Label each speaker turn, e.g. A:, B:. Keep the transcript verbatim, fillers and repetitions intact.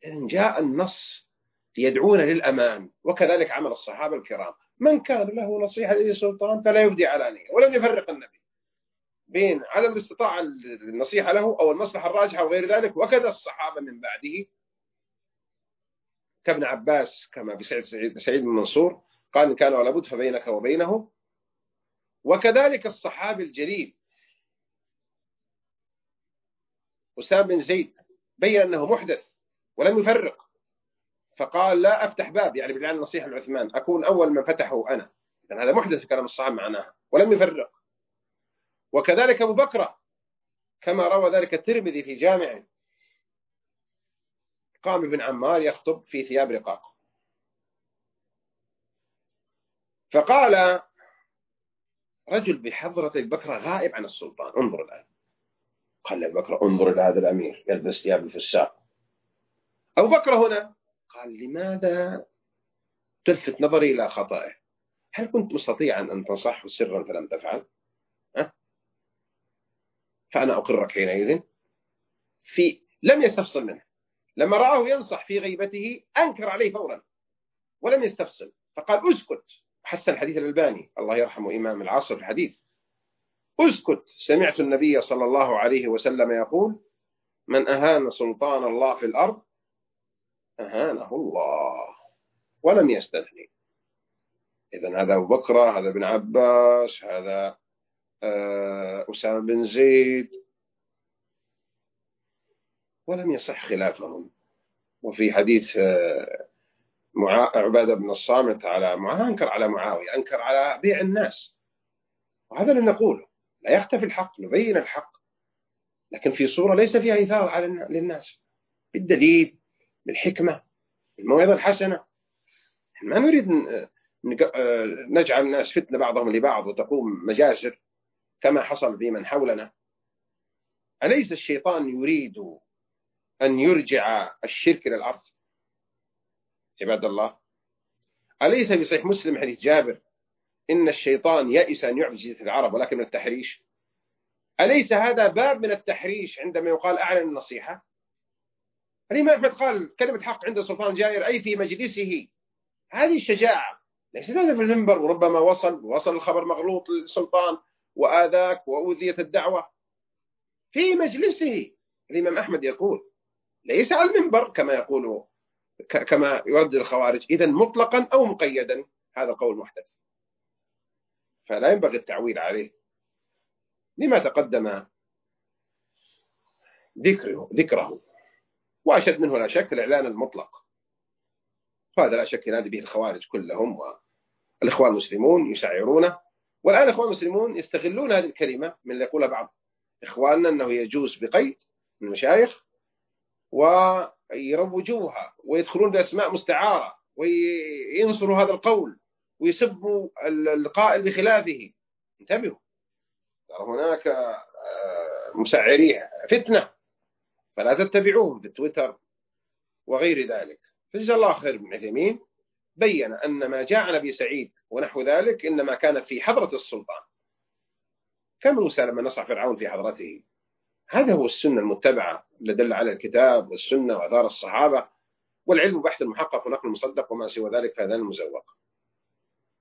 A: إن جاء النص يدعون للأمان، وكذلك عمل الصحابة الكرام. من كان له نصيحة لذي سلطان فلا يبدي علانية، ولم يفرق النبي بين عدم الاستطاعة النصيحة له أو المصلحة الراجحة وغير ذلك. وكذا الصحابة من بعده كابن عباس، كما بسعيد سعيد بن منصور قال إن كان ولا بد فبينك وبينه. وكذلك الصحابي الجليل أسامة بن زيد بين أنه محدث ولم يفرق، فقال لا أفتح باب، يعني بالعين النصيحة لعثمان أكون أول من فتحه أنا، لأن هذا محدث في كلام الصحابة معناها، ولم يفرق. وكذلك أبو بكر كما روى ذلك الترمذي في جامعه، قام ابن عمار يخطب في ثياب رقاق، فقال رجل بحضرة أبي بكر غائب عن السلطان، انظر الآن، قال أبي بكر انظر إلى هذا الأمير يلبس ثياب الفساق. أبو بكر هنا قال لماذا تلفت نظري إلى خطأه؟ هل كنت مستطيعا أن تنصحه سرا فلم تفعل؟ أه؟ فأنا أقرك حينئذ. في لم يستفصل منه، لما رآه ينصح في غيبته أنكر عليه فورا ولم يستفصل، فقال اسكت. حسن الحديث الألباني الله يرحمه إمام العصر في الحديث، اسكت سمعت النبي صلى الله عليه وسلم يقول من أهان سلطان الله في الأرض أهانه الله، ولم يستثني. إذن هذا أبو بكر، هذا ابن عباس، هذا أسامة بن زيد، ولم يصح خلافهم. وفي حديث عبادة بن الصامت على معاوية، أنكر على معاوية، أنكر على بيع الناس، وهذا اللي نقوله، لا يختفي الحق، نبين الحق، لكن في صورة ليس فيها إثارة على للناس، بالدليل، بالحكمة، بالموعظة الحسنة. ما نريد نجعل الناس فتنة بعضهم لبعض وتقوم مجازر كما حصل بمن حولنا. أليس الشيطان يريد أن يرجع الشرك إلى الأرض عباد الله؟ أليس في صحيح مسلم حديث جابر إن الشيطان يئس أن يعبد جزيرة العرب ولكن من التحريش؟ أليس هذا باب من التحريش عندما يقال أعلن النصيحة؟ الإمام أحمد قال كلمة حق عند السلطان جائر، أي في مجلسه. هذه الشجاعة، ليس هذا في المنبر وربما وصل وصل الخبر مغلوط للسلطان وآذاك وأوذيت الدعوة. في مجلسه الإمام أحمد يقول، ليس على المنبر كما يقول كما يرد الخوارج. إذن مطلقا أو مقيدا هذا قول محدث، فلا ينبغي التعويل عليه. لما تقدم ذكره, ذكره وأشد منه لا شك الإعلان المطلق، هذا لا شك ينادي به الخوارج كلهم، والإخوان المسلمون يسعرونه. والآن الإخوان المسلمون يستغلون هذه الكلمة من اللي يقولها بعض إخواننا أنه يجوز بقيد من المشايخ، ويروجوها ويدخلون بأسماء مستعارة وينصروا هذا القول ويسبوا القائل بخلافه. انتبهوا، هناك مسعري فتنة فلا تتبعوهم في تويتر وغير ذلك. فجزا الله خير ابن عثيمين بين أن ما جاء عن أبي سعيد ونحو ذلك إنما كان في حضرة السلطان، كما موسى لما نصح فرعون في حضرته. هذا هو السنة المتبعة اللي دل على الكتاب والسنة وآثار الصحابة، والعلم بحث المحقق ونقل المصدق، وما سوى ذلك فهذا المزوق.